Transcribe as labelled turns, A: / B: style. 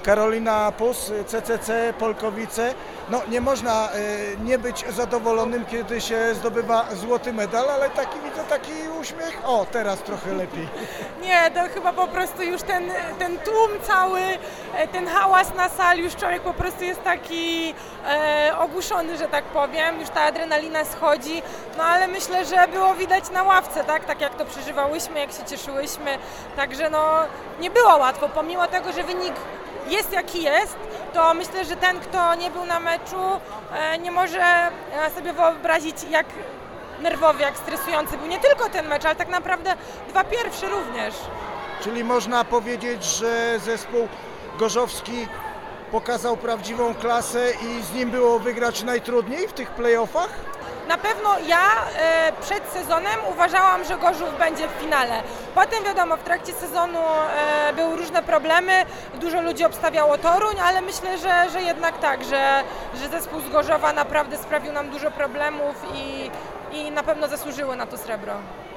A: Karolina Pus, CCC Polkowice. No nie można nie być zadowolonym, kiedy się zdobywa złoty medal, ale widzę taki uśmiech. O, teraz trochę lepiej.
B: Nie, to chyba po prostu już ten tłum cały, ten hałas na sali, już człowiek po prostu jest taki ogłuszony, że tak powiem, już ta adrenalina schodzi, no ale myślę, że było widać na ławce, tak jak to przeżywałyśmy, jak się cieszyłyśmy, także no nie było łatwo, pomimo tego, że wynik jest jaki jest, to myślę, że ten, kto nie był na meczu, nie może sobie wyobrazić, jak nerwowy, jak stresujący był nie tylko ten mecz, ale tak naprawdę dwa pierwsze również.
A: Czyli można powiedzieć, że zespół gorzowski pokazał prawdziwą klasę i z nim było wygrać najtrudniej w tych play-offach?
B: Na pewno ja przed sezonem uważałam, że Gorzów będzie w finale. Potem wiadomo, w trakcie sezonu były różne problemy, dużo ludzi obstawiało Toruń, ale myślę, że jednak tak, że zespół z Gorzowa naprawdę sprawił nam dużo problemów i na pewno zasłużyły na to srebro.